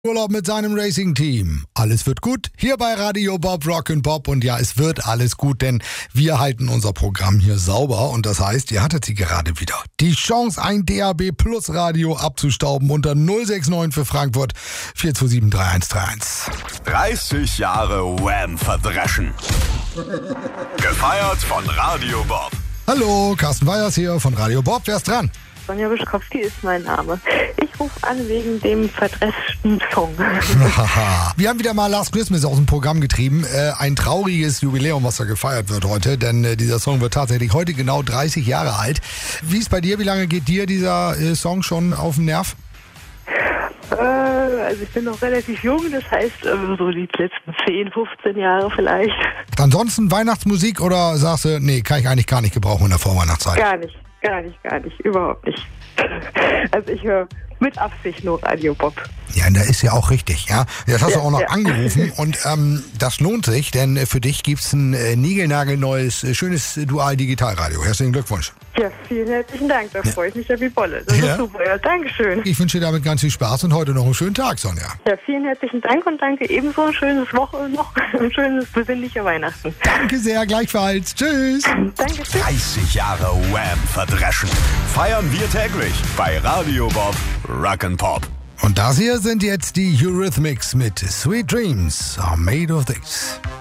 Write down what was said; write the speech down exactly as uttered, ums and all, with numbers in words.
Urlaub mit seinem Racing-Team. Alles wird gut hier bei Radio Bob Rock'n'Pop und ja, es wird alles gut, denn wir halten unser Programm hier sauber und das heißt, ihr hattet sie gerade wieder. Die Chance, ein D A B Plus Radio abzustauben unter null sechs neun für Frankfurt vier zwei sieben drei eins drei eins. dreißig Jahre Wham verdreschen. Gefeiert von Radio Bob. Hallo, Carsten Weyers hier von Radio Bob. Wer ist dran? Sonja Wischkowski ist mein Name. Ich rufe an wegen dem verdreschten Song. Wir haben wieder mal Last Christmas aus dem Programm getrieben. Äh, ein trauriges Jubiläum, was da gefeiert wird heute, denn äh, dieser Song wird tatsächlich heute genau dreißig Jahre alt. Wie ist bei dir? Wie lange geht dir dieser äh, Song schon auf den Nerv? Äh, also ich bin noch relativ jung, das heißt äh, so die letzten zehn, fünfzehn Jahre vielleicht. Ansonsten Weihnachtsmusik oder sagst du, nee, kann ich eigentlich gar nicht gebrauchen in der Vorweihnachtszeit? Gar nicht, gar nicht, gar nicht, überhaupt nicht. Also ich höre mit Absicht nur Radio Bob. Ja, da ist ja auch richtig, ja. Jetzt hast Ja, du auch noch ja. angerufen und ähm, das lohnt sich, denn äh, für dich gibt's ein äh, niegelnagelneues, äh, schönes äh, Dual-Digital-Radio. Herzlichen Glückwunsch. Ja, vielen herzlichen Dank, da freue ich mich ja wie Bolle. Das Ja. ist super, ja, Dankeschön. Ich wünsche dir damit ganz viel Spaß und heute noch einen schönen Tag, Sonja. Ja, vielen herzlichen Dank und danke ebenso ein schönes Woche und noch ein schönes, besinnlicher Weihnachten. Danke sehr, gleichfalls. Tschüss. Danke, tschüss. dreißig Jahre Wham verdreschen. Feiern wir täglich bei Radio Bob Rock'n'Pop. Und das hier sind jetzt die Eurythmics mit Sweet Dreams are made of this.